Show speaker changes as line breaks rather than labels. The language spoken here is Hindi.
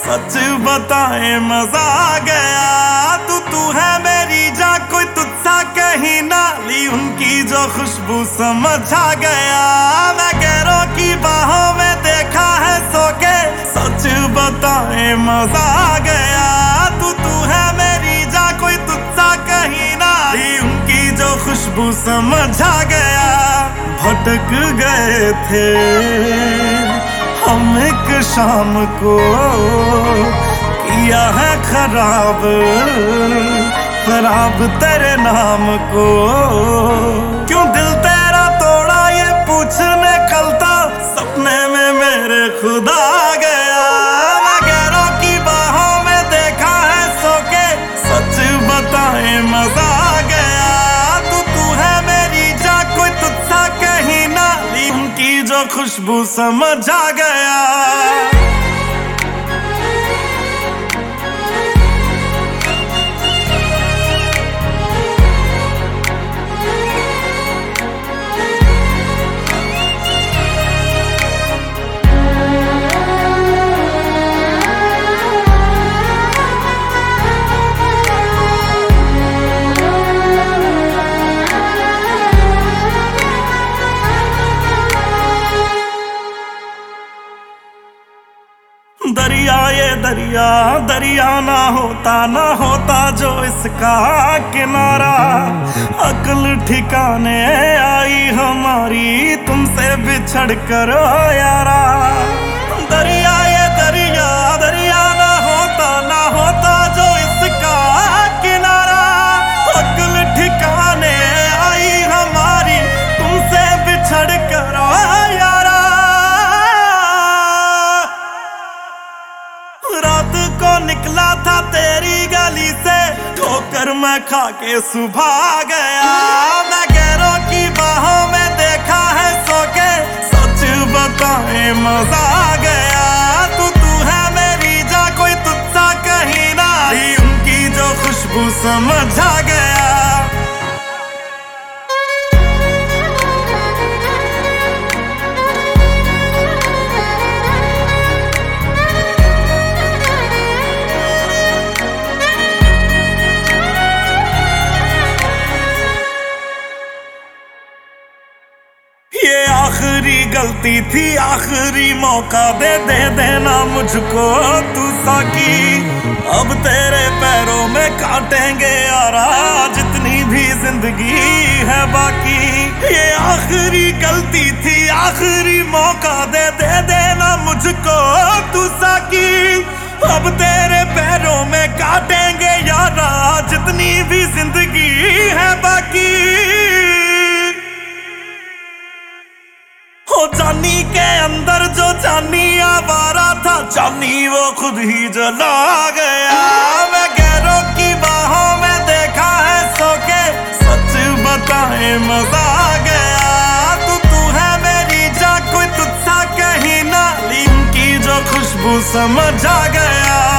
सच बताए मजा आ गया। तू है मेरी जा, कोई तुझसा कहीं ना ली, उनकी जो खुशबू समझ आ गया। मैं गैरों की बाहों में देखा है सो के, सच बताए मजा आ गया। तू है मेरी जा, कोई तुझसा कहीं ना ली, उनकी जो खुशबू समझ आ गया। भटक गए थे हम एक शाम को, किया है खराब खराब तेरे नाम को। क्यों दिल तेरा तोड़ा ये पूछने कलता, सपने में मेरे खुदा आ गया। मैं गैरों की बाहों में देखा है सो के, सच बताए मजा आ गया। तू है मेरी जा, कोई तुझसा कहीं ना ली, उनकी जो खुशबू समझ आ गया। दरिया ये दरिया दरिया ना होता जो इसका किनारा। अक्ल ठिकाने आई हमारी तुमसे बिछड़ कर यारा। दरिया ये दरिया दरिया ना होता जो इसका किनारा। अक्ल ठिकाने आई हमारी तुमसे बिछड़ कर यारा। रात को निकला था तेरी गली से, ठोकर मैं खा के सुबह आ गया। मैं गैरों की बाहों में देखा है सो के, सच बताए मजा आ गया। तू है मेरी जा, कोई तुझसा कहीं ना ली, उनकी जो खुशबू समझ आ गया। ये आखिरी गलती थी, आखिरी मौका दे देना मुझको तू साकी। अब तेरे पैरों में काटेंगे यारा, जितनी भी जिंदगी है बाकी। ये आखिरी गलती थी, आखिरी मौका दे देना मुझको तू साकी। अब तेरे पैरों में काटेंगे यारा, जितनी भी जिंदगी है बाकी। हो जानी के अंदर जो जानी आवारा था, जानी वो खुद ही जला गया। मैं गैरों की बाहों में देखा है सो के, सच बताए मजा आ गया। तू है मेरी जा, कोई तुझसा कहीं ना ली, उनकी जो खुशबू समझ आ गया।